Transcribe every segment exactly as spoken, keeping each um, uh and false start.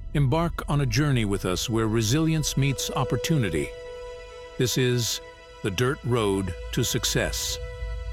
Embark on a journey with us where resilience meets opportunity. This is the Dirt Road to Success.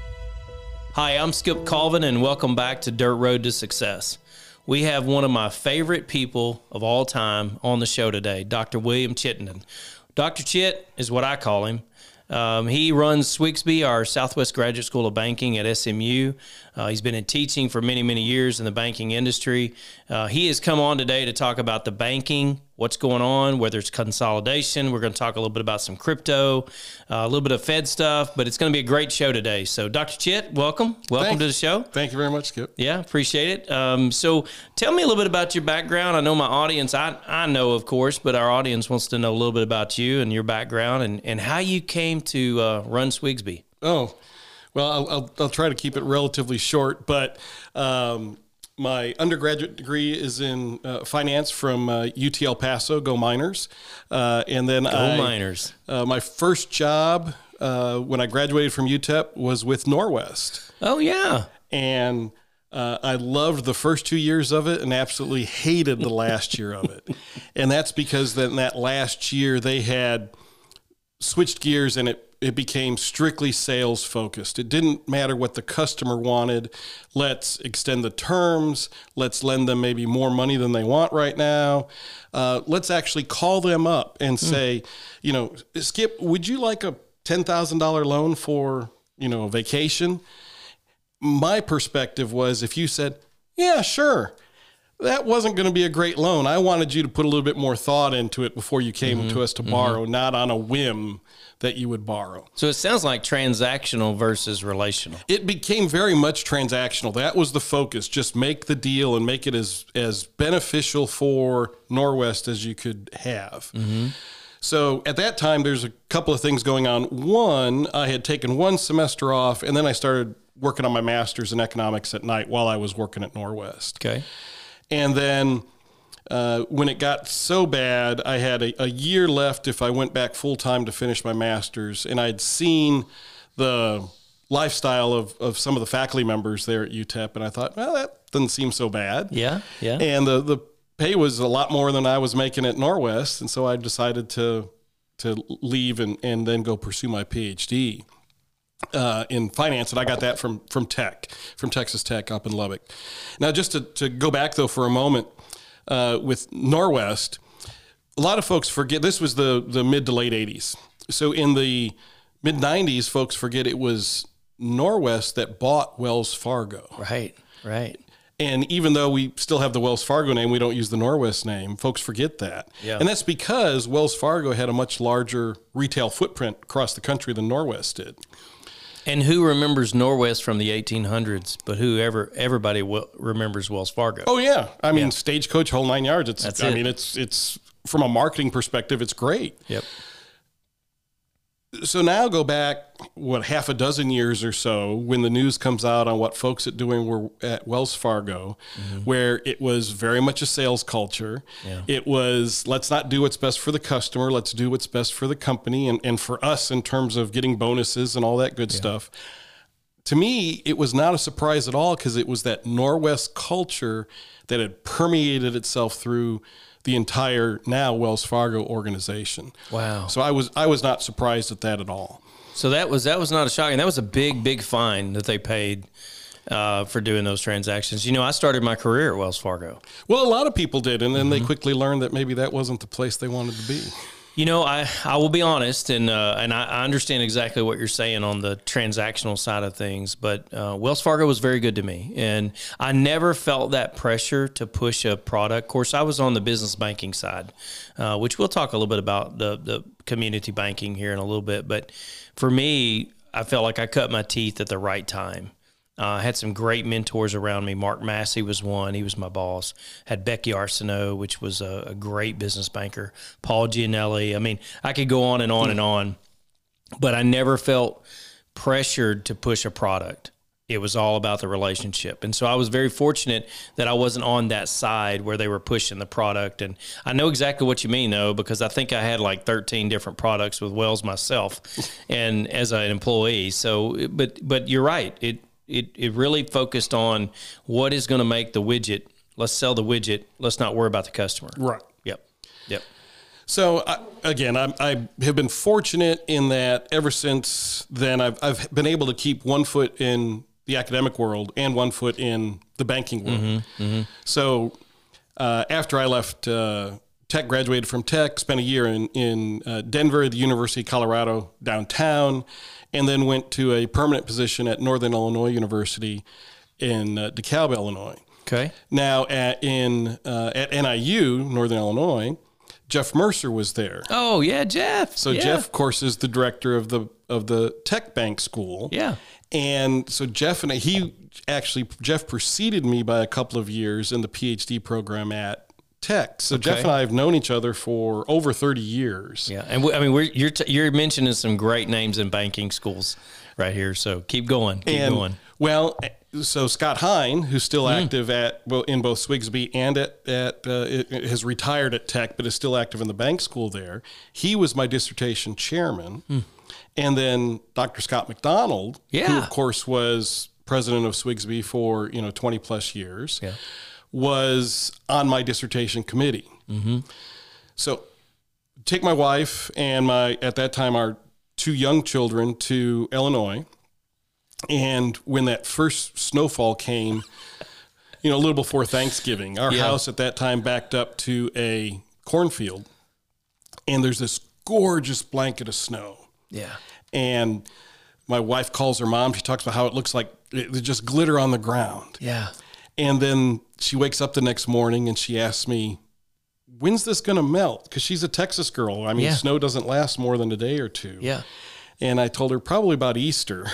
Hi, I'm Skip Colvin, and welcome back to Dirt Road to Success. We have one of my favorite people of all time on the show today, Doctor William Chittenden. Doctor Chit is what I call him. Um, he runs Swigsby, our Southwest Graduate School of Banking at S M U. Uh, he's been in teaching for many, many years in the banking industry. Uh, he has come on today to talk about the banking, what's going on, whether it's consolidation. We're going to talk a little bit about some crypto, uh, a little bit of Fed stuff, but it's going to be a great show today. So, Doctor Chit, welcome. Welcome Thank, to the show. Thank you very much, Skip. Yeah, appreciate it. Um, so tell me a little bit about your background. I know my audience, I, I know, of course, but our audience wants to know a little bit about you and your background and, and how you came to uh, run Swigsby. Oh, well, I'll, I'll, I'll try to keep it relatively short, but um, my undergraduate degree is in uh, finance from uh, U T El Paso, go Miners. Uh, and then Go I, Miners. Uh, my first job uh, when I graduated from U T E P was with Norwest. Oh, yeah. And uh, I loved the first two years of it and absolutely hated the last year of it. And that's because then that last year they had switched gears and it, it became strictly sales focused. It didn't matter what the customer wanted. Let's extend the terms. Let's lend them maybe more money than they want right now. Uh, let's actually call them up and say, mm. you know, Skip, would you like a ten thousand dollars loan for, you know, a vacation? My perspective was if you said, yeah, sure, that wasn't going to be a great loan. I wanted you to put a little bit more thought into it before you came mm-hmm. to us to borrow, mm-hmm. not on a whim that you would borrow. So it sounds like transactional versus relational. It became very much transactional. That was the focus. Just make the deal and make it as, as beneficial for Norwest as you could have. Mm-hmm. So at that time, there's a couple of things going on. One, I had taken one semester off, and then I started working on my master's in economics at night while I was working at Norwest. Okay. And then uh, when it got so bad, I had a, a year left if I went back full-time to finish my master's, and I'd seen the lifestyle of, of some of the faculty members there at U T E P, and I thought, well, that doesn't seem so bad. Yeah, yeah. And the, the pay was a lot more than I was making at Norwest, and so I decided to to leave and, and then go pursue my P H D. Uh, in finance, and I got that from from Tech, from Texas Tech up in Lubbock. Now, just to, to go back, though, for a moment, uh, with Norwest, a lot of folks forget, this was the, the mid to late eighties. So in the mid nineties, folks forget it was Norwest that bought Wells Fargo. Right, right. And even though we still have the Wells Fargo name, we don't use the Norwest name. Folks forget that. Yeah. And that's because Wells Fargo had a much larger retail footprint across the country than Norwest did. And who remembers Norwest from the eighteen hundreds? But whoever, everybody will, remembers Wells Fargo. Oh yeah, I mean, yeah. Stagecoach, whole nine yards. It's. That's I it. mean, it's it's from a marketing perspective, it's great. Yep. So now go back what half a dozen years or so when the news comes out on what folks are doing were at Wells Fargo, mm-hmm. where it was very much a sales culture. Yeah. It was, let's not do what's best for the customer. Let's do what's best for the company and, and for us in terms of getting bonuses and all that good yeah. stuff. To me, it was not a surprise at all because it was that Norwest culture that had permeated itself through the entire now Wells Fargo organization. Wow. So I was I was not surprised at that at all. So that was that was not a shocking. That was a big, big fine that they paid uh, for doing those transactions. You know, I started my career at Wells Fargo. Well, a lot of people did, and then mm-hmm. they quickly learned that maybe that wasn't the place they wanted to be. You know, I, I will be honest, and uh, and I, I understand exactly what you're saying on the transactional side of things, but uh, Wells Fargo was very good to me, and I never felt that pressure to push a product. Of course, I was on the business banking side, uh, which we'll talk a little bit about the, the community banking here in a little bit, but for me, I felt like I cut my teeth at the right time. I uh, had some great mentors around me. Mark Massey was one. He was my boss. Had Becky Arsenault, which was a, a great business banker. Paul Gianelli. I mean, I could go on and on and on, but I never felt pressured to push a product. It was all about the relationship. And so I was very fortunate that I wasn't on that side where they were pushing the product. And I know exactly what you mean, though, because I think I had like thirteen different products with Wells myself and as an employee. So, but but you're right. It It it really focused on what is going to make the widget Let's sell the widget. Let's not worry about the customer. Right. Yep. Yep. So I, again, I, I have been fortunate in that ever since then, I've, I've been able to keep one foot in the academic world and one foot in the banking world. Mm-hmm, mm-hmm. So uh, after I left uh, Tech, graduated from Tech, spent a year in, in uh, Denver at the University of Colorado downtown, and then went to a permanent position at Northern Illinois University in uh, DeKalb, Illinois. Okay. Now at, in uh, at N I U, Northern Illinois, Jeff Mercer was there. Oh yeah, Jeff. So yeah. Jeff, of course, is the director of the of the Tech Bank School. Yeah. And so Jeff and I, he actually Jeff preceded me by a couple of years in the PhD program at Tech. So Okay. Jeff and I have known each other for over thirty years. Yeah, and we, I mean, we're, you're t- you're mentioning some great names in banking schools right here. So keep going, keep and, going. Well, so Scott Hine, who's still mm. active at well, in both Swigsby and at at uh, it, it has retired at Tech, but is still active in the bank school there. He was my dissertation chairman, mm. and then Doctor Scott McDonald, yeah. who of course was president of Swigsby for you know twenty plus years, yeah. was on my dissertation committee. Mm-hmm. So, take my wife and my at that time our two young children to Illinois. And when that first snowfall came, you know, a little before Thanksgiving, our yeah. house at that time backed up to a cornfield, and there's this gorgeous blanket of snow. Yeah. And my wife calls her mom. She talks about how it looks like it just glitter on the ground. Yeah. And then she wakes up the next morning and she asks me, when's this going to melt? Because she's a Texas girl. I mean, Yeah. snow doesn't last more than a day or two. Yeah. And I told her probably about Easter.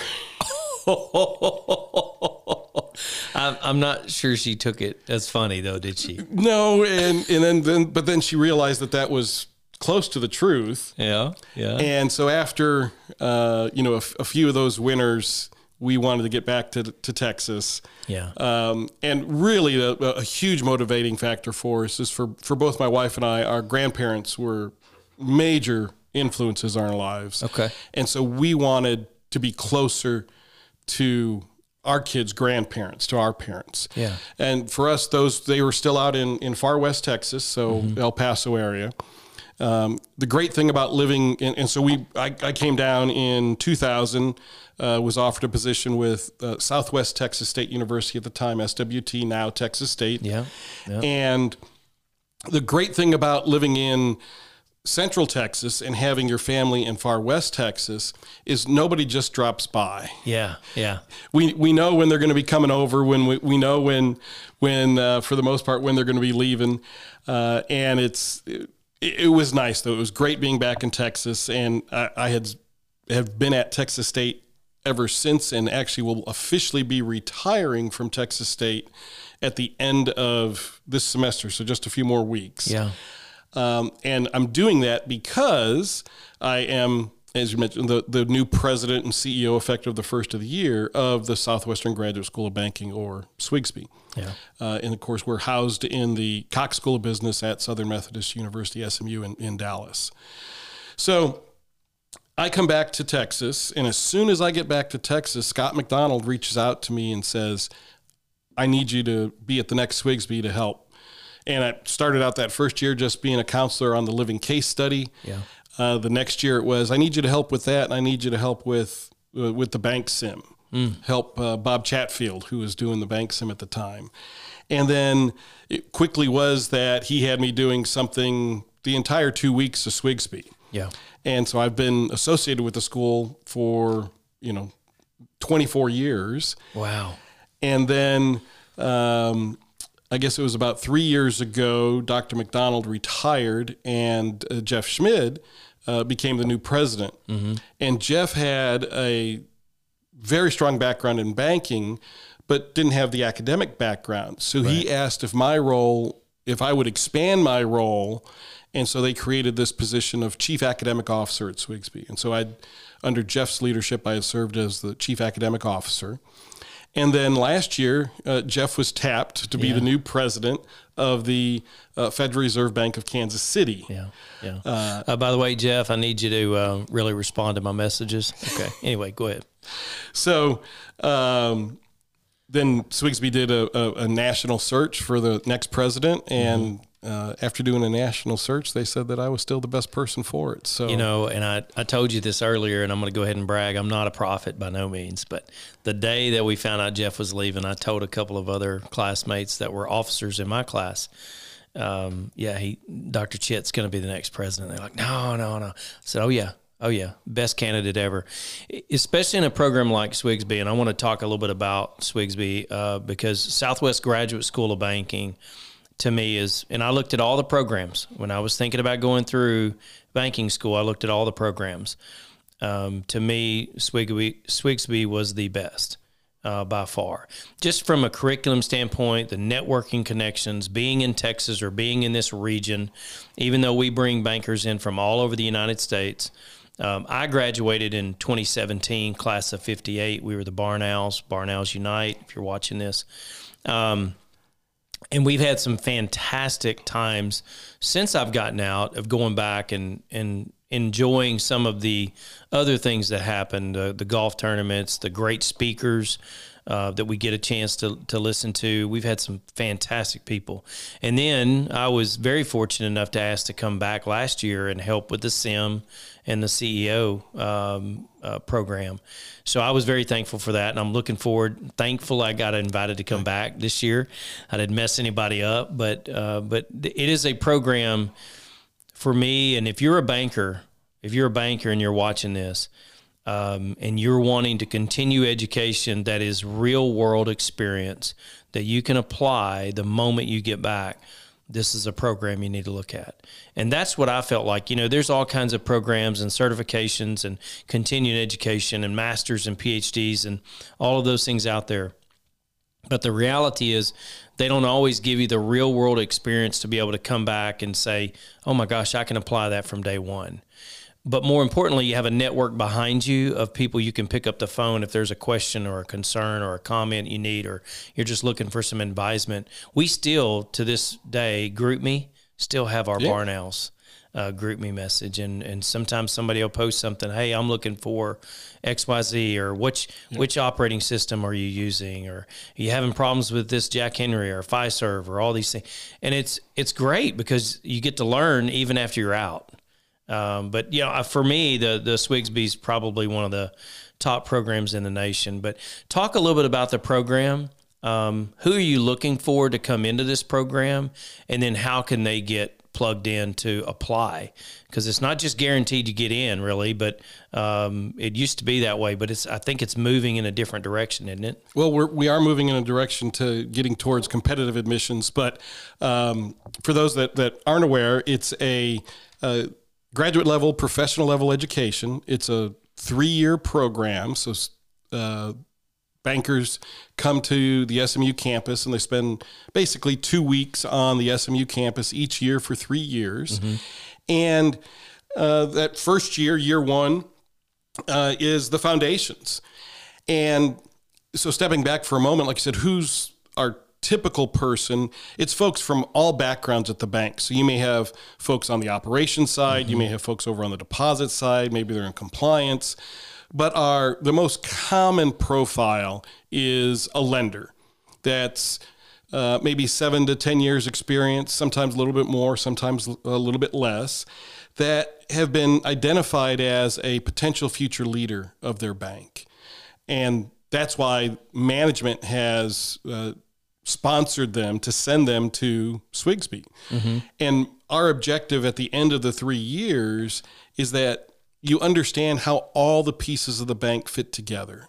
I'm, I'm not sure she took it as funny though, did she? No, and and then, then but then she realized that that was close to the truth. Yeah, yeah. And so after uh, you know a, a few of those winters, we wanted to get back to to Texas. Yeah. Um, and really, a, a huge motivating factor for us is for for both my wife and I. Our grandparents were major influences on our lives. Okay. And so we wanted to be closer to our kids' grandparents, to our parents. Yeah. And for us, those they were still out in, in far west Texas, so mm-hmm. El Paso area. Um, the great thing about living in, and so we, I, I came down in two thousand, uh, was offered a position with uh, Southwest Texas State University at the time, S W T, now Texas State. Yeah. yeah. And the great thing about living in Central Texas and having your family in far west Texas is nobody just drops by. Yeah, yeah. We we know when they're going to be coming over. When we, we know when when uh, for the most part when they're going to be leaving, uh, and it's it, it was nice though. It was great being back in Texas, and I, I had have been at Texas State ever since, and actually will officially be retiring from Texas State at the end of this semester. So just a few more weeks. Yeah. Um, and I'm doing that because I am, as you mentioned, the, the new president and C E O effective the first of the year of the Southwestern Graduate School of Banking, or Swigsby. Yeah. Uh, and of course, we're housed in the Cox School of Business at Southern Methodist University, S M U, in, in Dallas. So I come back to Texas, and as soon as I get back to Texas, Scott McDonald reaches out to me and says, I need you to be at the next Swigsby to help. And I started out that first year just being a counselor on the living case study. Yeah. Uh, the next year it was, I need you to help with that, and I need you to help with uh, with the bank sim. Mm. Help uh, Bob Chatfield, who was doing the bank sim at the time. And then it quickly was that he had me doing something the entire two weeks of Swigsby. Yeah. And so I've been associated with the school for, you know, twenty-four years. Wow. And then um, I guess it was about three years ago, Doctor McDonald retired, and uh, Jeff Schmid uh, became the new president. Mm-hmm. And Jeff had a very strong background in banking, but didn't have the academic background. So right. he asked if my role, if I would expand my role. And so they created this position of chief academic officer at Swigsby. And so I, under Jeff's leadership, I had served as the chief academic officer. And then last year, uh, Jeff was tapped to be yeah. the new president of the uh, Federal Reserve Bank of Kansas City. Yeah, yeah. Uh, uh, by the way, Jeff, I need you to uh, really respond to my messages. Okay. Anyway, go ahead. So, um, then Swigsby did a, a, a national search for the next president, and mm-hmm. uh, after doing a national search, they said that I was still the best person for it. So you know, and I, I told you this earlier, and I'm going to go ahead and brag. I'm not a prophet by no means, but the day that we found out Jeff was leaving, I told a couple of other classmates that were officers in my class, um, yeah, he Doctor Chitt's going to be the next president. They're like, no, no, no. I said, oh yeah. Oh, yeah. Best candidate ever, especially in a program like Swigsby. And I want to talk a little bit about Swigsby uh, because Southwest Graduate School of Banking to me is, and I looked at all the programs. When I was thinking about going through banking school, I looked at all the programs. Um, to me, Swigsby, Swigsby was the best uh, by far. Just from a curriculum standpoint, the networking connections, being in Texas or being in this region, even though we bring bankers in from all over the United States. Um, I graduated in twenty seventeen, class of fifty-eight. We were the Barn Owls, Barn Owls Unite, if you're watching this. Um, and we've had some fantastic times since I've gotten out of going back and, and enjoying some of the other things that happened, uh, the golf tournaments, the great speakers uh, that we get a chance to, to listen to. We've had some fantastic people. And then I was very fortunate enough to ask to come back last year and help with the S I M and the C E O um, uh, program. So I was very thankful for that, and I'm looking forward, thankful I got invited to come back this year. I didn't mess anybody up, but uh, but it is a program for me, and if you're a banker, if you're a banker and you're watching this, um, and you're wanting to continue education that is real-world experience that you can apply the moment you get back, this is a program you need to look at. And that's what I felt like. You know, there's all kinds of programs and certifications and continuing education and masters and P H Ds and all of those things out there. But the reality is they don't always give you the real world experience to be able to come back and say, oh my gosh, I can apply that from day one. But more importantly, you have a network behind you of people you can pick up the phone if there's a question or a concern or a comment you need, or you're just looking for some advisement. We still, to this day, GroupMe, still have our yeah. Barn Owls uh, GroupMe message. And, and sometimes somebody will post something, hey, I'm looking for X Y Z, or which, yeah. which operating system are you using? Or are you having problems with this Jack Henry or Fiserv or all these things? And it's, it's great because you get to learn even after you're out. Um, but, you know, for me, the, the Swigsby is probably one of the top programs in the nation. But talk a little bit about the program. Um, who are you looking for to come into this program? And then how can they get plugged in to apply? Because it's not just guaranteed to get in, really, but um, it used to be that way. But it's I think it's moving in a different direction, isn't it? Well, we're, we are moving in a direction to getting towards competitive admissions. But um, for those that, that aren't aware, it's a uh, – graduate level, professional level education. It's a three-year program. So uh, bankers come to the S M U campus and they spend basically two weeks on the S M U campus each year for three years. Mm-hmm. And uh, that first year, year one, uh, is the foundations. And so stepping back for a moment, like I said, who's our typical person? It's folks from all backgrounds at the bank. So you may have folks on the operations side, mm-hmm. you may have folks over on the deposit side, maybe they're in compliance, but our the most common profile is a lender that's uh, maybe seven to ten years experience, sometimes a little bit more, sometimes a little bit less, that have been identified as a potential future leader of their bank. And that's why management has uh, sponsored them to send them to Swigsby. Mm-hmm. And our objective at the end of the three years is that you understand how all the pieces of the bank fit together.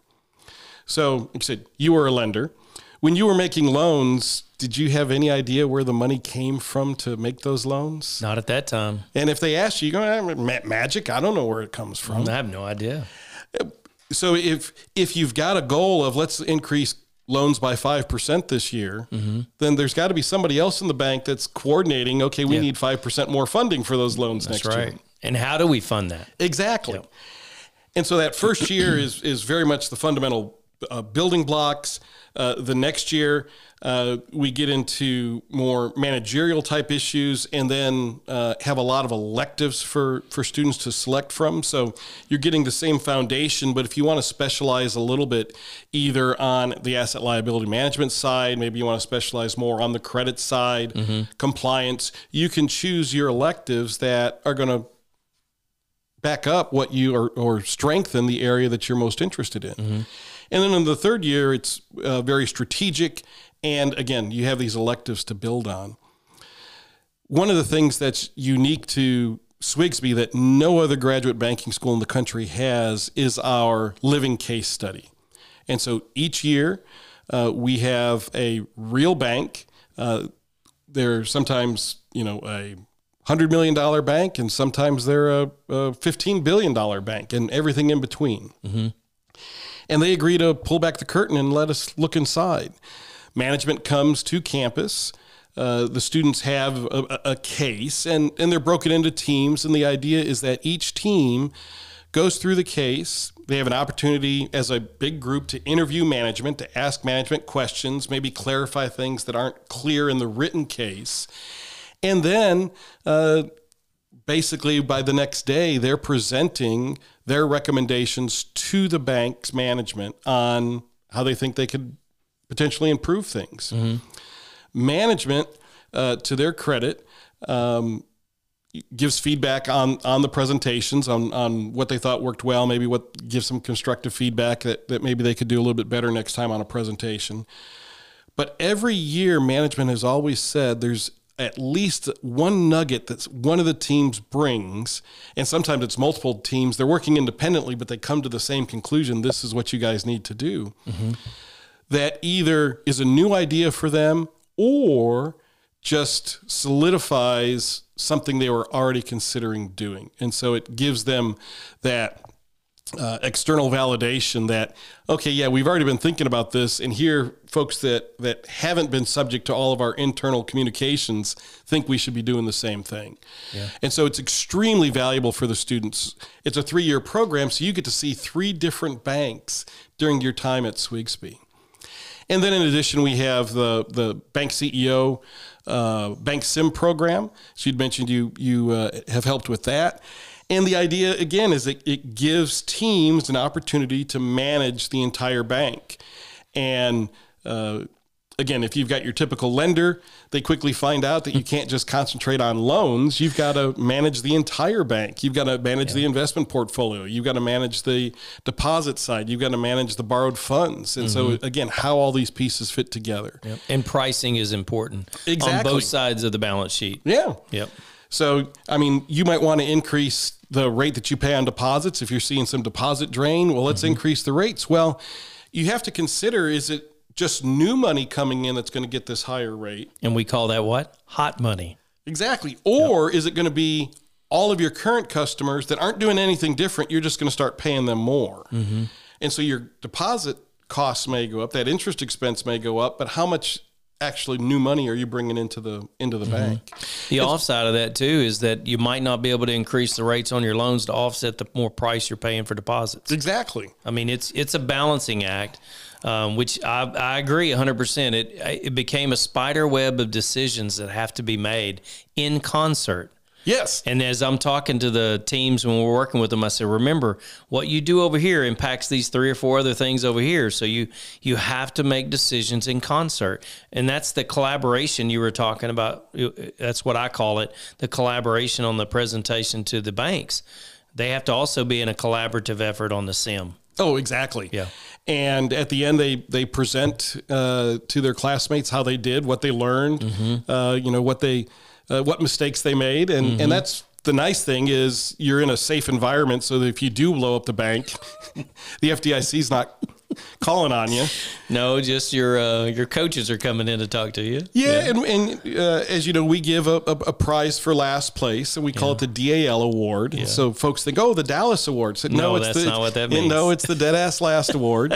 So, like I said, you were a lender. When you were making loans, did you have any idea where the money came from to make those loans? Not at that time. And if they asked you, you go, magic, I don't know where it comes from. I have no idea. So if if you've got a goal of let's increase loans by five percent this year, mm-hmm. then there's got to be somebody else in the bank that's coordinating, okay, we yeah. need five percent more funding for those loans that's next right. year. And how do we fund that? Exactly. Yep. And so that first year is is very much the fundamental uh, building blocks. Uh, the next year, uh, we get into more managerial type issues, and then uh, have a lot of electives for, for students to select from. So you're getting the same foundation, but if you want to specialize a little bit, either on the asset liability management side, maybe you want to specialize more on the credit side, mm-hmm. compliance, you can choose your electives that are going to back up what you are, or strengthen the area that you're most interested in. Mm-hmm. And then in the third year, it's uh, very strategic. And again, you have these electives to build on. One of the things that's unique to Swigsby that no other graduate banking school in the country has is our living case study. And so each year uh, we have a real bank. Uh, they're sometimes, you know, a one hundred million dollars bank, and sometimes they're a, a fifteen billion dollars bank, and everything in between. Mm-hmm. And they agree to pull back the curtain and let us look inside. Management comes to campus. Uh, the students have a, a case, and, and they're broken into teams. And the idea is that each team goes through the case. They have an opportunity as a big group to interview management, to ask management questions, maybe clarify things that aren't clear in the written case. And then uh, basically by the next day, they're presenting their recommendations to the bank's management on how they think they could potentially improve things. Mm-hmm. Management, uh, to their credit, um, gives feedback on, on the presentations, on, on what they thought worked well, maybe what gives some constructive feedback that, that maybe they could do a little bit better next time on a presentation. But every year, management has always said there's at least one nugget that one of the teams brings, and sometimes it's multiple teams. They're working independently, but they come to the same conclusion. This is what you guys need to do. Mm-hmm. That either is a new idea for them or just solidifies something they were already considering doing. And so it gives them that uh, external validation that, okay, yeah, we've already been thinking about this, and here folks that, that haven't been subject to all of our internal communications think we should be doing the same thing. Yeah. And so it's extremely valuable for the students. It's a three-year program, so you get to see three different banks during your time at Swigsby. And then in addition, we have the, the bank C E O uh, Bank Sim program. So you'd mentioned you, you uh, have helped with that. And the idea, again, is that it gives teams an opportunity to manage the entire bank. And uh, again, if you've got your typical lender, they quickly find out that you can't just concentrate on loans. You've got to manage the entire bank. You've got to manage yeah. the investment portfolio. You've got to manage the deposit side. You've got to manage the borrowed funds. And mm-hmm. so, again, how all these pieces fit together. Yep. And pricing is important exactly. on both sides of the balance sheet. Yeah. Yep. So, I mean, you might want to increase the rate that you pay on deposits. If you're seeing some deposit drain, well, let's mm-hmm. increase the rates. Well, you have to consider, is it just new money coming in that's going to get this higher rate? And we call that what? Hot money. Exactly. Or yep. is it going to be all of your current customers that aren't doing anything different? You're just going to start paying them more. Mm-hmm. And so your deposit costs may go up, that interest expense may go up, but how much actually new money are you bringing into the into the mm-hmm. bank? The it's, offside of that too is that you might not be able to increase the rates on your loans to offset the more price you're paying for deposits. Exactly. I mean, it's it's a balancing act. Um, which I, I agree one hundred percent. It it became a spider web of decisions that have to be made in concert. Yes. And as I'm talking to the teams when we're working with them, I say, remember, what you do over here impacts these three or four other things over here. So you you have to make decisions in concert. And that's the collaboration you were talking about. That's what I call it, the collaboration on the presentation to the banks. They have to also be in a collaborative effort on the sim. Oh, exactly. Yeah. And at the end, they they present uh, to their classmates how they did, what they learned, mm-hmm. uh, you know, what they uh, what mistakes they made, and mm-hmm. and that's the nice thing is you're in a safe environment, so that if you do blow up the bank, the F D I C is not calling on you. No, just your uh, your coaches are coming in to talk to you. Yeah, yeah. and, and uh, as you know, we give a, a, a prize for last place, and we call yeah. it the D A L Award. Yeah. So folks think, oh, the Dallas Award. So, no, no, it's that's the, not what that means. No, it's the Dead Ass Last Award.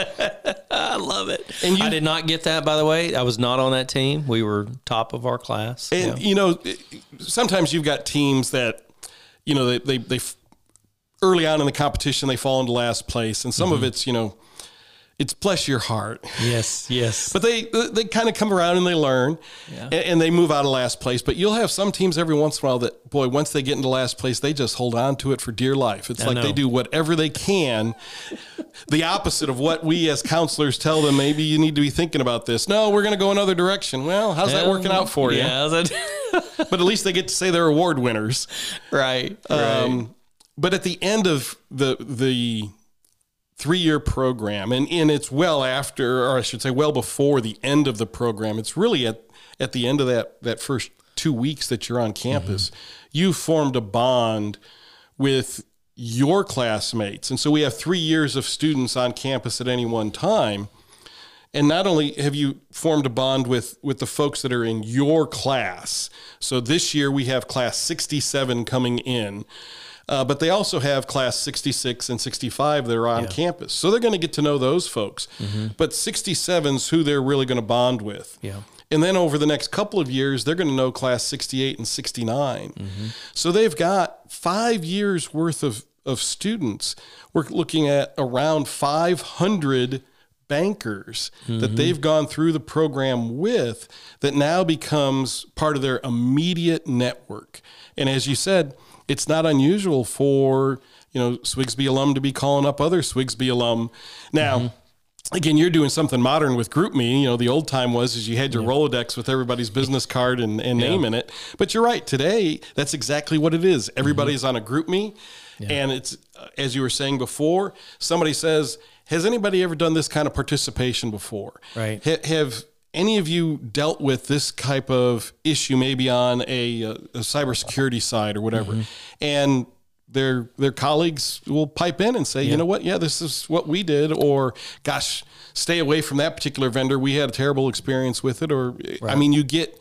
I love it. And you, I did not get that, by the way. I was not on that team. We were top of our class. And, yeah. you know, sometimes you've got teams that, you know, they, they, they early on in the competition, they fall into last place. And some mm-hmm. of it's, you know, it's bless your heart. Yes, yes. But they they kind of come around and they learn, Yeah. and, and they move out of last place. But you'll have some teams every once in a while that, boy, once they get into last place, they just hold on to it for dear life. It's I like know. they do whatever they can, the opposite of what we as counselors tell them. Maybe you need to be thinking about this. No, we're going to go another direction. Well, how's that working out for you? Yeah, how's that? But at least they get to say they're award winners. right, right. Um, but at the end of the the three-year program, and, and it's well after, or I should say well before the end of the program, it's really at, at the end of that, that first two weeks that you're on campus, mm-hmm. you formed a bond with your classmates. And so we have three years of students on campus at any one time. And not only have you formed a bond with, with the folks that are in your class, so this year we have class sixty-seven coming in, uh, but they also have class sixty-six and sixty-five that are on yeah. campus. So they're going to get to know those folks. Mm-hmm. But sixty-seven's who they're really going to bond with. Yeah. And then over the next couple of years, they're going to know class sixty-eight and sixty-nine. Mm-hmm. So they've got five years worth of, of students. We're looking at around five hundred bankers mm-hmm. that they've gone through the program with that now becomes part of their immediate network. And as you said, it's not unusual for, you know, Swigsby alum to be calling up other Swigsby alum. Now, mm-hmm. again, you're doing something modern with GroupMe. You know, the old time was is you had your yeah. Rolodex with everybody's business card and, and yeah. name in it. But you're right. Today, that's exactly what it is. Everybody's mm-hmm. on a GroupMe. Yeah. And it's, uh, as you were saying before, somebody says, has anybody ever done this kind of participation before? Right. Ha- have any of you dealt with this type of issue, maybe on a, a, a cybersecurity side or whatever? Mm-hmm. And their their colleagues will pipe in and say, yeah. you know what? Yeah, this is what we did. Or, gosh, stay away from that particular vendor. We had a terrible experience with it. Or, right. I mean, you get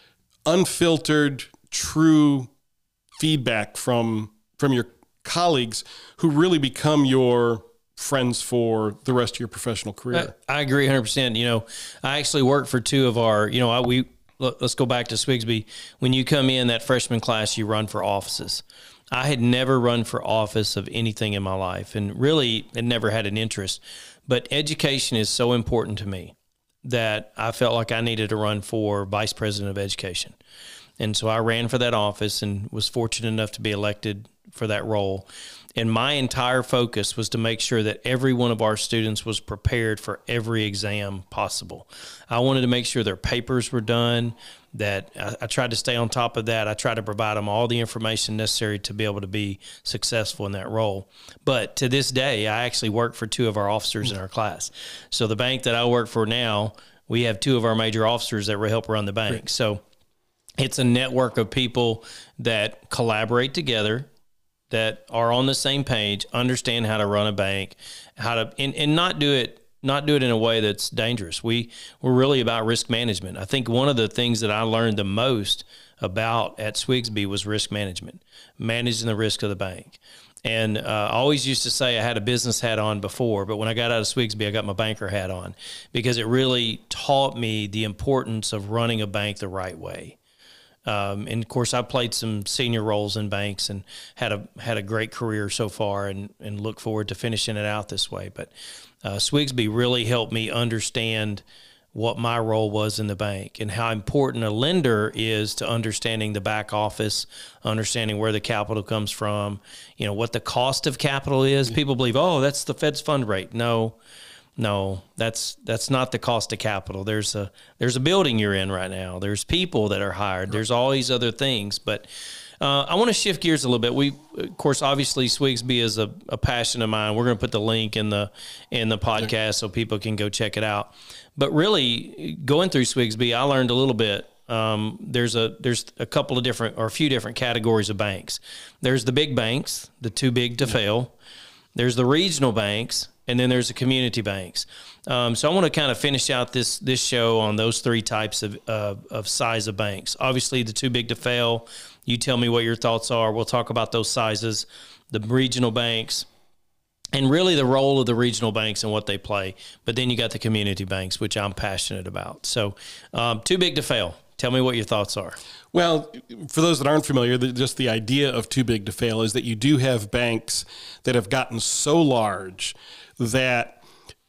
unfiltered, true feedback from from your colleagues who really become your friends for the rest of your professional career. I, I agree one hundred percent. You know, I actually worked for two of our, you know, I, we, look, let's go back to Swigsby. When you come in that freshman class, you run for offices. I had never run for office of anything in my life and really had never had an interest. But education is so important to me that I felt like I needed to run for vice president of education. And so I ran for that office and was fortunate enough to be elected for that role. And my entire focus was to make sure that every one of our students was prepared for every exam possible. I wanted to make sure their papers were done, that I, I tried to stay on top of that. I tried to provide them all the information necessary to be able to be successful in that role. But to this day, I actually work for two of our officers in our class. So the bank that I work for now, we have two of our major officers that help run the bank. Great. So it's a network of people that collaborate together, that are on the same page, understand how to run a bank, how to, and, and not do it, not do it in a way that's dangerous. We, we're really about risk management. I think one of the things that I learned the most about at Swigsby was risk management, managing the risk of the bank. And uh, I always used to say I had a business hat on before, but when I got out of Swigsby, I got my banker hat on because it really taught me the importance of running a bank the right way. Um, and of course, I played some senior roles in banks and had a had a great career so far, and, and look forward to finishing it out this way. But uh, Swigsby really helped me understand what my role was in the bank and how important a lender is to understanding the back office, understanding where the capital comes from, you know, what the cost of capital is. People believe, oh, that's the Fed's fund rate. No. No, that's that's not the cost of capital. There's a there's a building you're in right now. There's people that are hired. There's all these other things. But uh, I want to shift gears a little bit. We, of course, obviously Swigsby is a, a passion of mine. We're going to put the link in the in the podcast so people can go check it out. But really, going through Swigsby, I learned a little bit. Um, there's a there's a couple of different or a few different categories of banks. There's the big banks, the too big to fail. There's the regional banks. And then there's the community banks. Um, so I want to kind of finish out this this show on those three types of, uh, of size of banks. Obviously, the too big to fail. You tell me what your thoughts are. We'll talk about those sizes, the regional banks, and really the role of the regional banks and what they play. But then you got the community banks, which I'm passionate about. So um, too big to fail. Tell me what your thoughts are. Well, for those that aren't familiar, just the idea of too big to fail is that you do have banks that have gotten so large that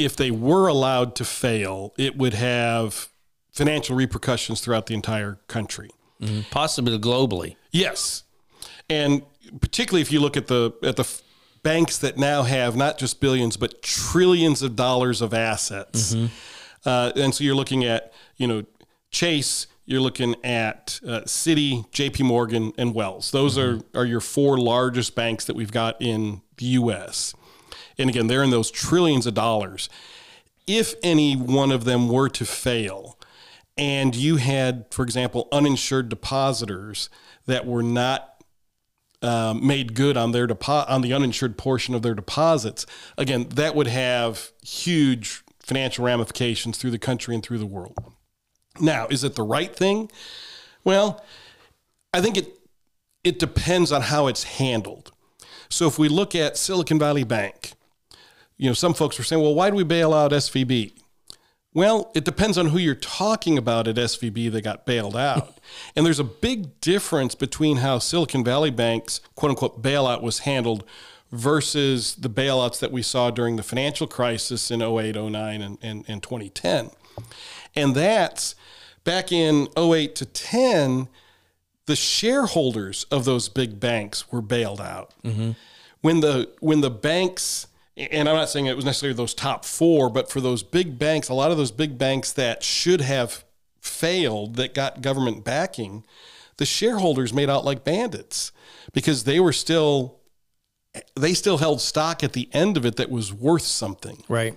if they were allowed to fail, it would have financial repercussions throughout the entire country. Mm-hmm. Possibly globally. Yes. And particularly if you look at the at the f- banks that now have not just billions, but trillions of dollars of assets. Mm-hmm. Uh, and so you're looking at, you know, Chase, you're looking at uh, Citi, J P Morgan, and Wells. Those mm-hmm. are, are your four largest banks that we've got in the U S. And again, they're in those trillions of dollars. If any one of them were to fail, and you had, for example, uninsured depositors that were not um, made good on their depo- on the uninsured portion of their deposits, again, that would have huge financial ramifications through the country and through the world. Now, is it the right thing? Well, I think it it depends on how it's handled. So if we look at Silicon Valley Bank, you know, some folks were saying, well, why do we bail out S V B? Well, it depends on who you're talking about at S V B that got bailed out. And there's a big difference between how Silicon Valley Bank's quote-unquote bailout was handled versus the bailouts that we saw during the financial crisis in oh eight, oh nine, and, and, and twenty ten. And that's back in oh eight to ten, the shareholders of those big banks were bailed out. Mm-hmm. When the when the banks, and I'm not saying it was necessarily those top four, but for those big banks, a lot of those big banks that should have failed, that got government backing, the shareholders made out like bandits because they were still, they still held stock at the end of it that was worth something. Right.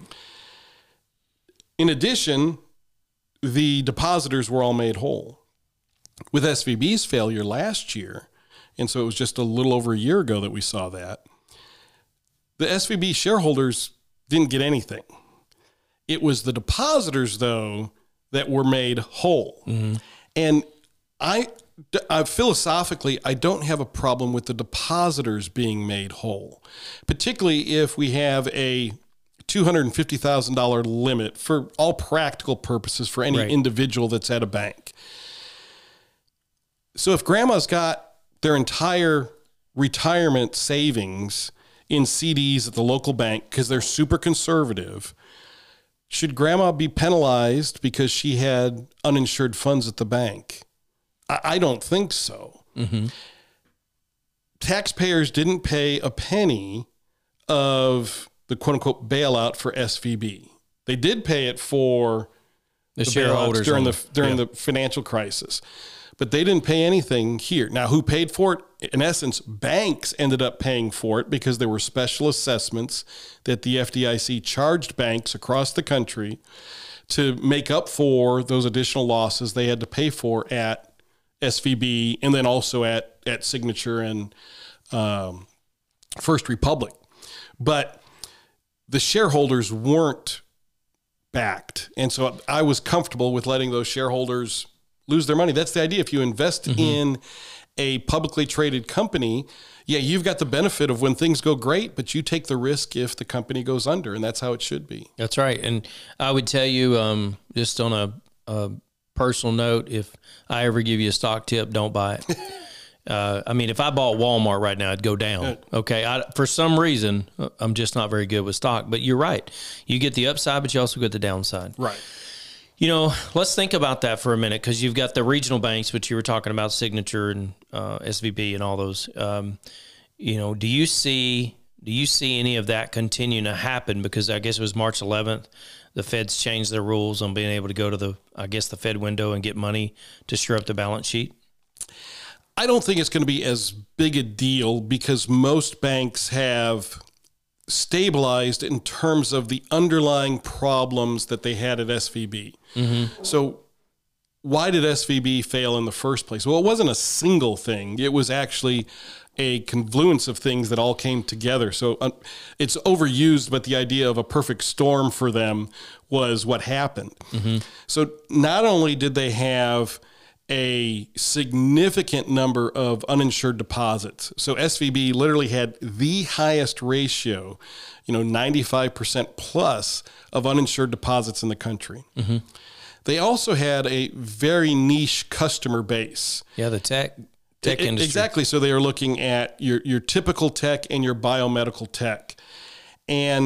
In addition, the depositors were all made whole. With S V B's failure last year, and so it was just a little over a year ago that we saw that, the S V B shareholders didn't get anything. It was the depositors, though, that were made whole. Mm-hmm. And I, I philosophically, I don't have a problem with the depositors being made whole, particularly if we have a two hundred fifty thousand dollars limit for all practical purposes for any right. individual that's at a bank. So if grandma's got their entire retirement savings in C Ds at the local bank because they're super conservative, should grandma be penalized because she had uninsured funds at the bank? I, I don't think so. Mm-hmm. Taxpayers didn't pay a penny of the quote-unquote bailout for S V B. They did pay it for the, the shareholders during the, the during yeah. the financial crisis. But they didn't pay anything here. Now, who paid for it? In essence, banks ended up paying for it because there were special assessments that the F D I C charged banks across the country to make up for those additional losses they had to pay for at S V B and then also at, at Signature and um, First Republic. But the shareholders weren't backed. And so I was comfortable with letting those shareholders lose their money. That's the idea. If you invest mm-hmm. in a publicly traded company, yeah, you've got the benefit of when things go great, but you take the risk if the company goes under, and that's how it should be. That's right. And I would tell you, um, just on a, a personal note, if I ever give you a stock tip, don't buy it. uh, I mean, if I bought Walmart right now, it'd go down. Okay. I, for some reason, I'm just not very good with stock, but you're right. You get the upside, but you also get the downside. Right. You know, let's think about that for a minute, because you've got the regional banks, which you were talking about, Signature and uh, S V B and all those. Um, you know, do you see do you see any of that continuing to happen? Because I guess it was March eleventh, the Feds changed their rules on being able to go to the, I guess, the Fed window and get money to shore up the balance sheet. I don't think it's going to be as big a deal because most banks have stabilized in terms of the underlying problems that they had at S V B. Mm-hmm. So why did S V B fail in the first place? Well, it wasn't a single thing. It was actually a confluence of things that all came together. So uh, it's overused, but the idea of a perfect storm for them was what happened. Mm-hmm. So not only did they have a significant number of uninsured deposits. So S V B literally had the highest ratio, you know, ninety-five percent plus of uninsured deposits in the country. Mm-hmm. They also had a very niche customer base. Yeah, the tech tech it, industry. Exactly. So they are looking at your, your typical tech and your biomedical tech. And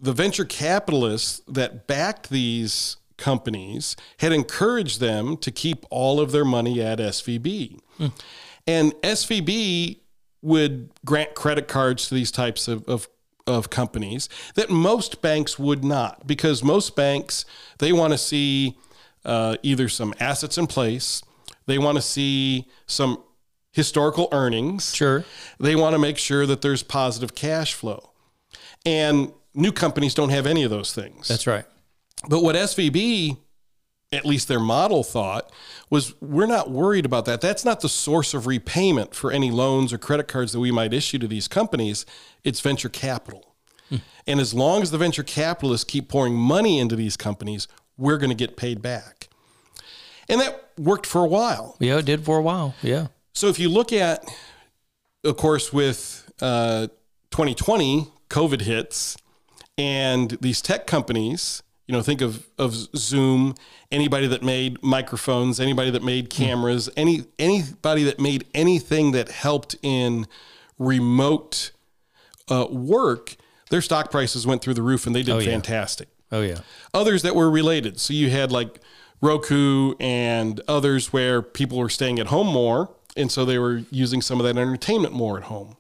the venture capitalists that backed these companies had encouraged them to keep all of their money at S V B. Hmm. And S V B would grant credit cards to these types of, of, of companies that most banks would not, because most banks, they want to see uh, either some assets in place, they want to see some historical earnings. Sure. They want to make sure that there's positive cash flow. And new companies don't have any of those things. That's right. But what S V B, at least their model, thought was, we're not worried about that. That's not the source of repayment for any loans or credit cards that we might issue to these companies. It's venture capital. Hmm. And as long as the venture capitalists keep pouring money into these companies, we're going to get paid back. And that worked for a while. Yeah, it did for a while. Yeah. So if you look at, of course, with uh, twenty twenty, COVID hits, and these tech companies, you know, think of, of Zoom, anybody that made microphones, anybody that made cameras, mm. any anybody that made anything that helped in remote uh, work, their stock prices went through the roof and they did oh, yeah. fantastic. Oh, yeah. Others that were related. So you had like Roku and others where people were staying at home more, and so they were using some of that entertainment more at home.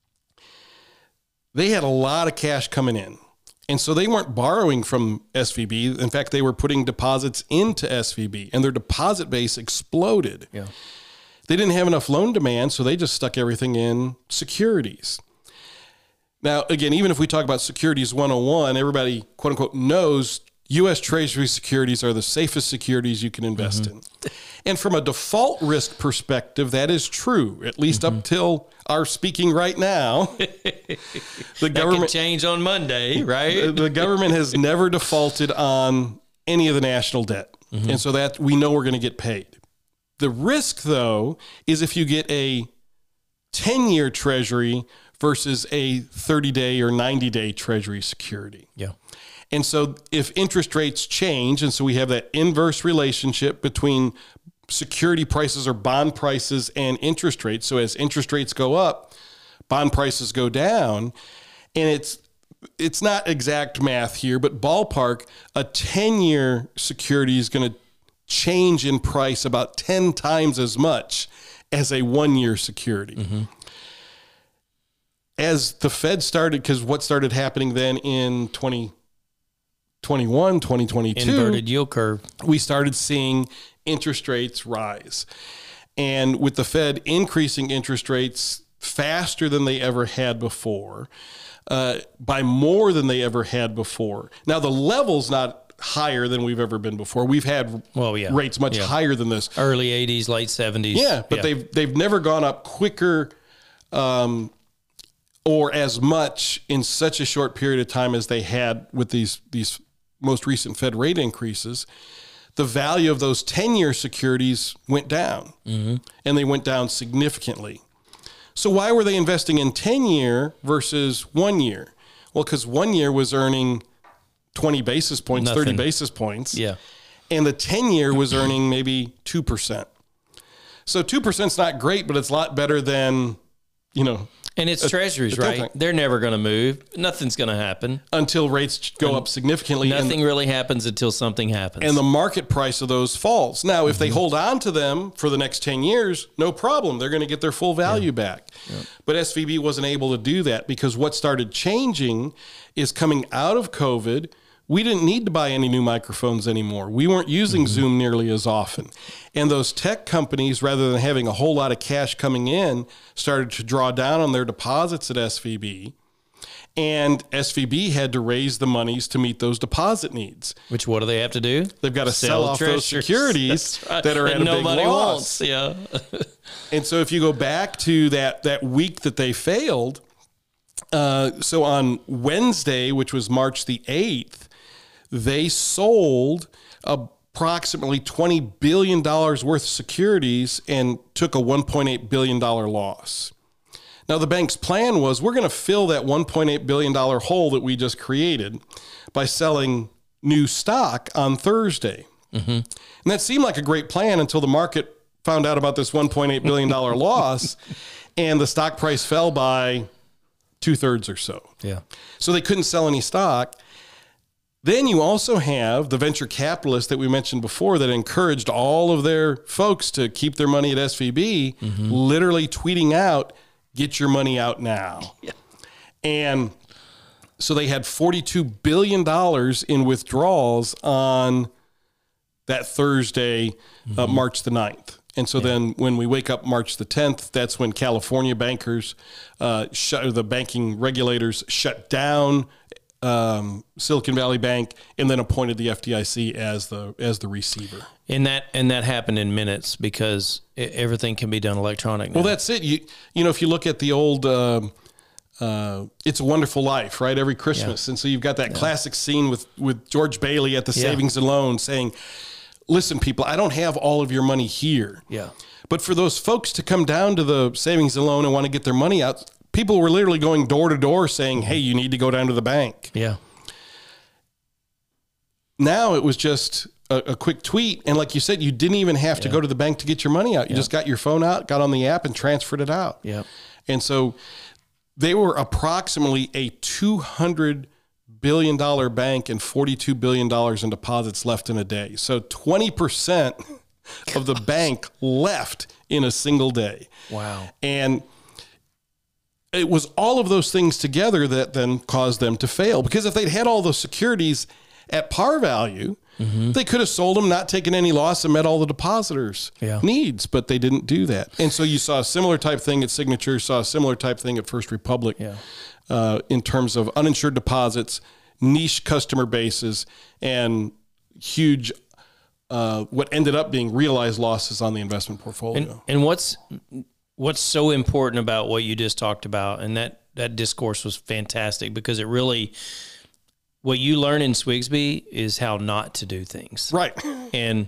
They had a lot of cash coming in. And so they weren't borrowing from S V B. In fact, they were putting deposits into S V B, and their deposit base exploded. Yeah. They didn't have enough loan demand, so they just stuck everything in securities. Now, again, even if we talk about securities one oh one, everybody, quote unquote, knows U S Treasury securities are the safest securities you can invest mm-hmm. in. And from a default risk perspective, that is true, at least mm-hmm. up till our speaking right now. The government can change on Monday, right? the, the government has never defaulted on any of the national debt. Mm-hmm. And so that we know we're going to get paid. The risk, though, is if you get a ten-year Treasury versus a thirty-day or ninety-day Treasury security. Yeah. And so if interest rates change, and so we have that inverse relationship between security prices or bond prices and interest rates. So as interest rates go up, bond prices go down. And it's it's not exact math here, but ballpark, a ten-year security is going to change in price about ten times as much as a one-year security. Mm-hmm. As the Fed started, because what started happening then in twenty twenty-one, twenty twenty-two, inverted yield curve, we started seeing interest rates rise. And with the Fed increasing interest rates faster than they ever had before, uh, by more than they ever had before. Now, the level's not higher than we've ever been before. We've had well, yeah. rates much yeah. higher than this. Early eighties, late seventies. Yeah, but yeah. they've they've never gone up quicker um, or as much in such a short period of time as they had with these these most recent Fed rate increases. The value of those ten-year securities went down, mm-hmm. and they went down significantly. So why were they investing in ten-year versus one year? Well, because one year was earning twenty basis points, Nothing. thirty basis points. Yeah. And the ten-year was earning maybe two percent. So two percent is not great, but it's a lot better than, you know. And it's a, treasuries, a right? They're never going to move. Nothing's going to happen. Until rates go and up significantly. Nothing and, really happens until something happens. And the market price of those falls. Now, if mm-hmm. they hold on to them for the next ten years, no problem. They're going to get their full value yeah. back. Yeah. But S V B wasn't able to do that because what started changing is coming out of COVID, we didn't need to buy any new microphones anymore. We weren't using mm-hmm. Zoom nearly as often. And those tech companies, rather than having a whole lot of cash coming in, started to draw down on their deposits at S V B. And S V B had to raise the monies to meet those deposit needs. Which, what do they have to do? They've got to sell, sell off those securities right. that are at and a big nobody loss. Wants. Yeah. And so if you go back to that, that week that they failed, uh, so on Wednesday, which was March the eighth, they sold approximately twenty billion dollars worth of securities and took a one point eight billion dollars loss. Now, the bank's plan was, we're going to fill that one point eight billion dollars hole that we just created by selling new stock on Thursday. Mm-hmm. And that seemed like a great plan until the market found out about this one point eight billion dollars loss, and the stock price fell by two-thirds or so. Yeah. So they couldn't sell any stock. Then you also have the venture capitalists that we mentioned before that encouraged all of their folks to keep their money at S V B, mm-hmm. literally tweeting out, get your money out now. Yeah. And so they had forty-two billion dollars in withdrawals on that Thursday, mm-hmm. uh, March the ninth. And so yeah. then when we wake up March the tenth, that's when California bankers, uh, shut, the banking regulators shut down um, Silicon Valley Bank and then appointed the F D I C as the as the receiver. And that and that happened in minutes because it, everything can be done electronic now. Well, that's it. You you know, if you look at the old um, uh, It's a Wonderful Life, right, every Christmas. Yeah. And so you've got that yeah. classic scene with, with George Bailey at the yeah. Savings and Loan saying, listen, people, I don't have all of your money here. Yeah. But for those folks to come down to the Savings and Loan and want to get their money out, people were literally going door to door saying, hey, you need to go down to the bank. Yeah. Now it was just a, a quick tweet. And like you said, you didn't even have yeah. to go to the bank to get your money out. You yeah. just got your phone out, got on the app and transferred it out. Yeah. And so they were approximately a two hundred billion dollars bank and forty-two billion dollars in deposits left in a day. So twenty percent of the bank left in a single day. Wow. And it was all of those things together that then caused them to fail. Because if they'd had all those securities at par value, mm-hmm. they could have sold them, not taken any loss, and met all the depositors' yeah. needs, but they didn't do that. And so you saw a similar type thing at Signature, saw a similar type thing at First Republic. Yeah. Uh, in terms of uninsured deposits, niche customer bases, and huge, uh, what ended up being realized losses on the investment portfolio. And, and what's what's so important about what you just talked about, and that, that discourse was fantastic because it really, what you learn in Swigsby is how not to do things. Right. And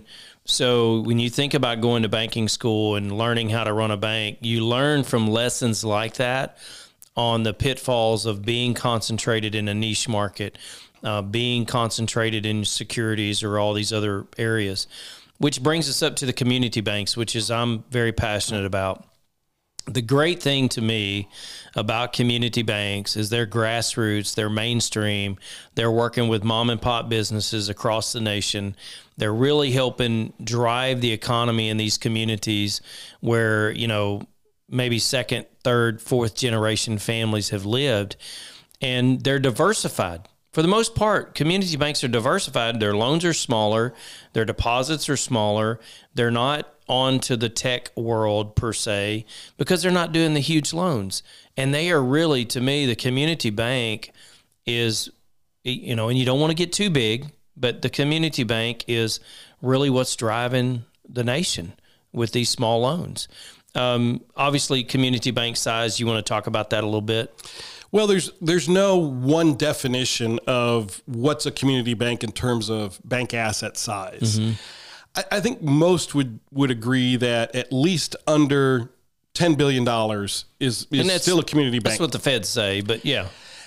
so when you think about going to banking school and learning how to run a bank, you learn from lessons like that on the pitfalls of being concentrated in a niche market, uh, being concentrated in securities or all these other areas, which brings us up to the community banks, which is I'm very passionate about. The great thing to me about community banks is they're grassroots, they're mainstream, they're working with mom and pop businesses across the nation. They're really helping drive the economy in these communities where, you know, maybe second, third, fourth generation families have lived, and they're diversified. For the most part, community banks are diversified. Their loans are smaller. Their deposits are smaller. They're not onto the tech world per se because they're not doing the huge loans. And they are really, to me, the community bank is, you know, and you don't want to get too big, but the community bank is really what's driving the nation with these small loans. Um, obviously, community bank size, you want to talk about that a little bit? Well, there's there's no one definition of what's a community bank in terms of bank asset size. Mm-hmm. I, I think most would, would agree that at least under ten billion dollars is, is still a community bank. That's what the feds say, but yeah.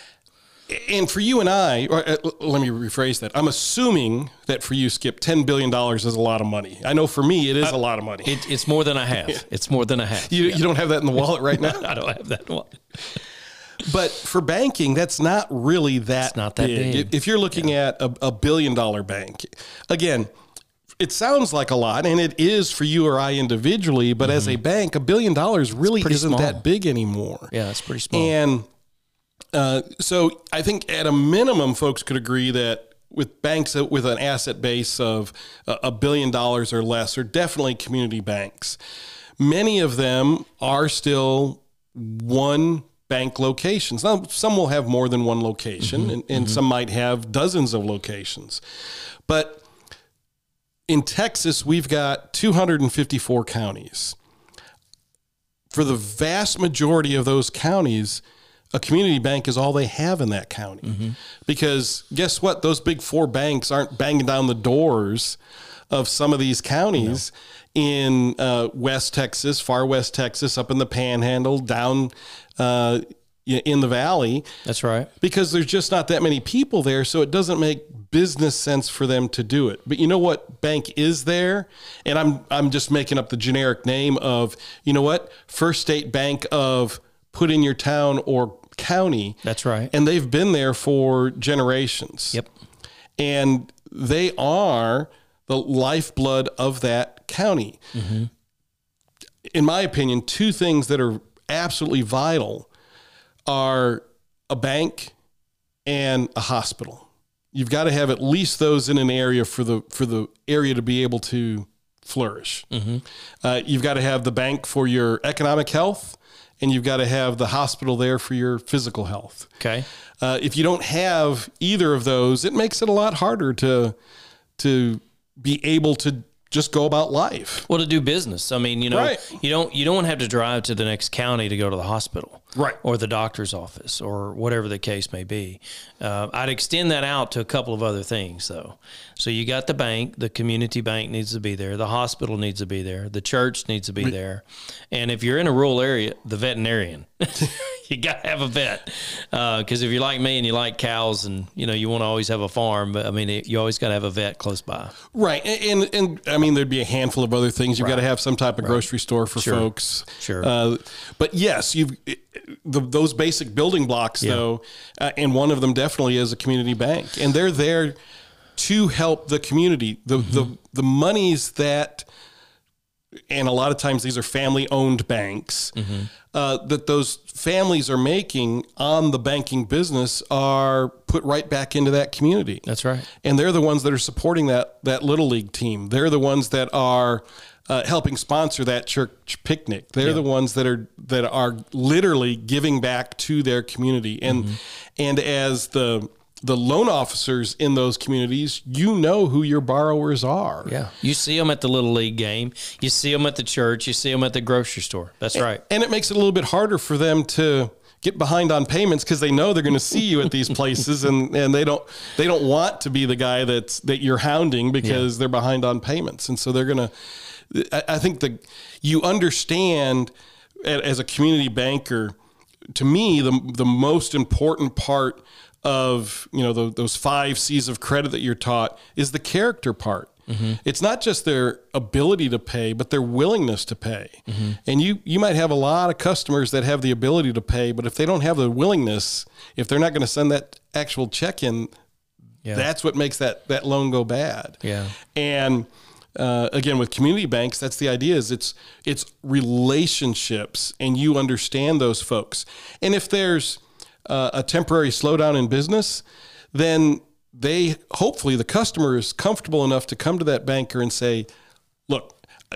And for you and I, or uh, let me rephrase that. I'm assuming that for you, Skip, ten billion dollars is a lot of money. I know for me, it is I, a lot of money. It, it's more than I have. Yeah. It's more than I have. You, yeah. you don't have that in the wallet right now? I don't have that in the wallet. But for banking, that's not really that, it's not that big. big. If you're looking yeah. at a, a billion dollar bank, again, it sounds like a lot, and it is for you or I individually, but mm-hmm. as a bank, a billion dollars really isn't small. that big anymore. Yeah, it's pretty small. And uh, so I think at a minimum, folks could agree that with banks with an asset base of a billion dollars or less are definitely community banks. Many of them are still one bank locations. Now, some will have more than one location, mm-hmm, and, and mm-hmm. some might have dozens of locations. But in Texas, we've got two hundred fifty-four counties. For the vast majority of those counties, a community bank is all they have in that county. Mm-hmm. Because guess what? Those big four banks aren't banging down the doors of some of these counties no. in uh, West Texas, far West Texas, up in the Panhandle, down uh, in the Valley. That's right. Because there's just not that many people there, so it doesn't make business sense for them to do it. But you know what bank is there? And I'm I'm just making up the generic name of, you know what? First State Bank of put in your town or county. That's right. And they've been there for generations. Yep. and they are the lifeblood of that county. Mm-hmm. In my opinion, two things that are absolutely vital are a bank and a hospital. You've got to have at least those in an area for the for the area to be able to flourish. Mm-hmm. Uh, you've got to have the bank for your economic health, and you've got to have the hospital there for your physical health. Okay. Uh, if you don't have either of those, it makes it a lot harder to to be able to just go about life. Well, to do business. I mean, you know, Right. you don't you don't have to drive to the next county to go to the hospital, Right. or the doctor's office, or whatever the case may be. Uh, I'd extend that out to a couple of other things, though. So you got the bank, the community bank needs to be there, the hospital needs to be there, the church needs to be there, and if you're in a rural area, the veterinarian. You got to have a vet, because uh, if you're like me and you like cows, and you know you want to always have a farm, but I mean it, you always got to have a vet close by. Right, and, and and I mean there'd be a handful of other things. You've Right. got to have some type of Right. grocery store for Sure. folks. Sure. Uh, but yes, you've the, those basic building blocks Yeah. though, uh, and one of them definitely is a community bank, and they're there to help the community. The mm-hmm. the the monies that, and a lot of times these are family-owned banks, mm-hmm. uh, that those families are making on the banking business are put right back into that community. That's right. And they're the ones that are supporting that that Little League team. They're the ones that are uh, helping sponsor that church picnic. They're Yeah. the ones that are that are literally giving back to their community. And mm-hmm. and as the the loan officers in those communities, you know who your borrowers are. Yeah. You see them at the Little League game. You see them at the church. You see them at the grocery store. That's and, right. And it makes it a little bit harder for them to get behind on payments because they know they're going to see you at these places, and, and they don't they don't want to be the guy that's that you're hounding because yeah. they're behind on payments. And so they're going to, I, I think the you understand as a community banker, to me, the the most important part of, you know, the, those five C's of credit that you're taught is the character part. Mm-hmm. It's not just their ability to pay, but their willingness to pay. Mm-hmm. And you, you might have a lot of customers that have the ability to pay, but if they don't have the willingness, if they're not going to send that actual check in, yeah. that's what makes that, that loan go bad. Yeah. And uh, again, with community banks, that's the idea is it's, it's relationships, and you understand those folks. And if there's Uh, a temporary slowdown in business, then they, hopefully the customer is comfortable enough to come to that banker and say, look,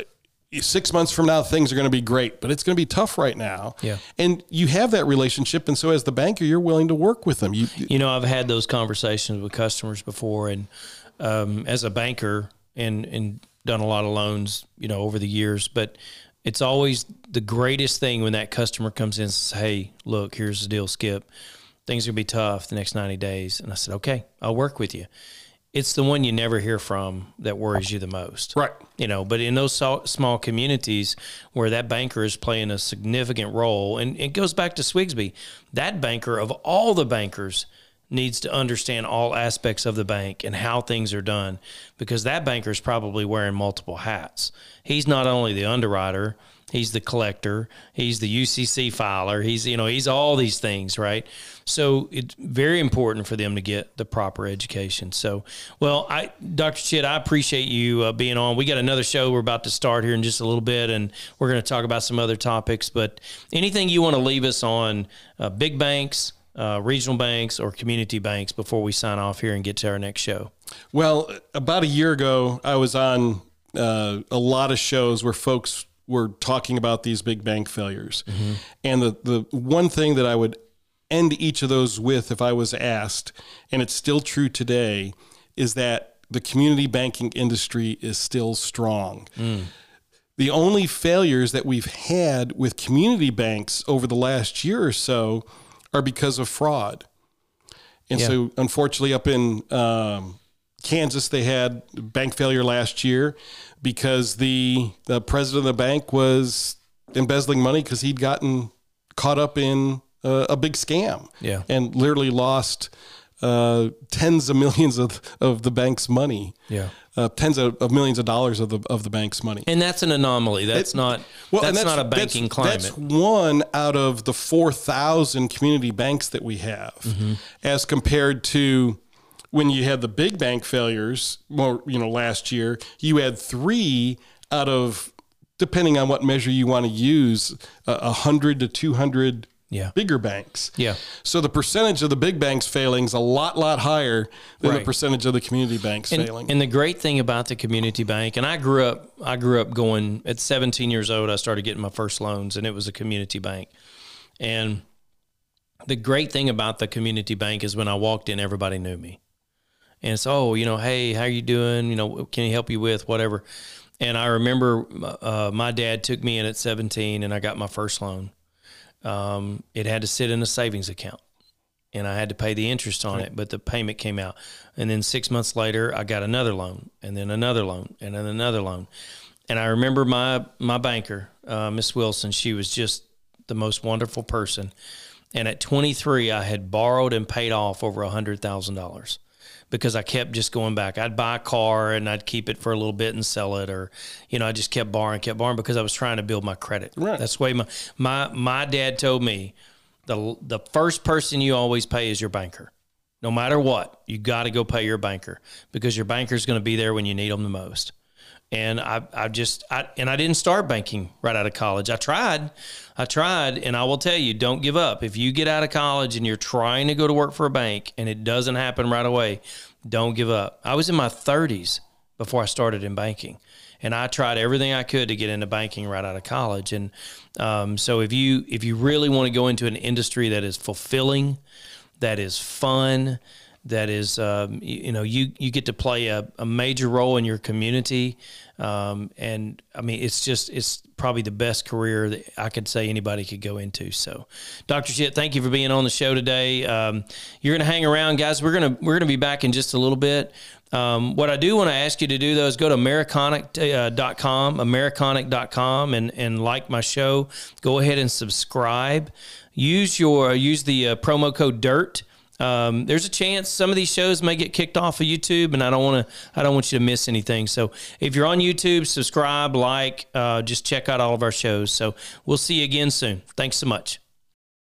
six months from now, things are going to be great, but it's going to be tough right now. Yeah. And you have that relationship. And so as the banker, you're willing to work with them. You, you know, I've had those conversations with customers before, and um, as a banker and, and done a lot of loans, you know, over the years, but it's always the greatest thing when that customer comes in and says, hey, look, here's the deal, Skip. Things are going to be tough the next ninety days. And I said, okay, I'll work with you. It's the one you never hear from that worries you the most. Right. You know, but in those so, small communities where that banker is playing a significant role, and it goes back to Swigsby, that banker of all the bankers needs to understand all aspects of the bank and how things are done, because that banker is probably wearing multiple hats. He's not only the underwriter, he's the collector, he's the U C C filer, he's, you know, he's all these things, right? So it's very important for them to get the proper education. So, well, I, Doctor Chitt, I appreciate you uh, being on. We got another show we're about to start here in just a little bit, and we're going to talk about some other topics, but anything you want to leave us on uh, big banks, Uh, regional banks, or community banks before we sign off here and get to our next show? Well, about a year ago, I was on uh, a lot of shows where folks were talking about these big bank failures. Mm-hmm. And the, the one thing that I would end each of those with, if I was asked, and it's still true today, is that the community banking industry is still strong. Mm. The only failures that we've had with community banks over the last year or so are because of fraud. And yeah. so unfortunately up in um, Kansas, they had bank failure last year because the, the president of the bank was embezzling money because he'd gotten caught up in uh, a big scam yeah. and literally lost uh, tens of millions of, of the bank's money. Yeah. Uh, tens of, of millions of dollars of the of the bank's money. And that's an anomaly. That's it, not well, that's, that's not a banking that's, climate. That's one out of the four thousand community banks that we have, mm-hmm. as compared to when you had the big bank failures, more, you know, last year, you had three out of, depending on what measure you want to use, a uh, hundred to two hundred yeah. bigger banks. Yeah. So the percentage of the big banks failing is a lot, lot higher than Right. the percentage of the community banks And, failing. and the great thing about the community bank, and I grew up, I grew up going at seventeen years old, I started getting my first loans, and it was a community bank. And the great thing about the community bank is when I walked in, everybody knew me. And it's, oh, you know, hey, how you doing? You know, can he help you with whatever? And I remember uh, my dad took me in at seventeen, and I got my first loan. Um, it had to sit in a savings account, and I had to pay the interest on it, but the payment came out. And then six months later, I got another loan, and then another loan, and then another loan. And I remember my my banker, uh, Miss Wilson, she was just the most wonderful person. And at twenty-three, I had borrowed and paid off over one hundred thousand dollars. Because I kept just going back. I'd buy a car and I'd keep it for a little bit and sell it, or, you know, I just kept borrowing, kept borrowing because I was trying to build my credit. Right. That's the way my, my, my dad told me, the, the first person you always pay is your banker. No matter what, you got to go pay your banker, because your banker's going to be there when you need them the most. And I, I just, I, and I didn't start banking right out of college. I tried, I tried, and I will tell you, don't give up. If you get out of college and you're trying to go to work for a bank and it doesn't happen right away, don't give up. I was in my thirties before I started in banking, and I tried everything I could to get into banking right out of college. And um, so if you, if you really want to go into an industry that is fulfilling, that is fun, that is, um, you, you know, you, you get to play a, a major role in your community. Um, and I mean, it's just, it's probably the best career that I could say anybody could go into. So Doctor Chitt, thank you for being on the show today. Um, you're going to hang around, guys. We're going to, we're going to be back in just a little bit. Um, what I do want to ask you to do, though, is go to Americonic dot com, Americonic dot com, and, and like my show. Go ahead and subscribe. Use your, use the uh, promo code DIRT. Um, there's a chance some of these shows may get kicked off of YouTube, and I don't want to, I don't want you to miss anything. So if you're on YouTube, subscribe, like, uh, just check out all of our shows. So we'll see you again soon. Thanks so much.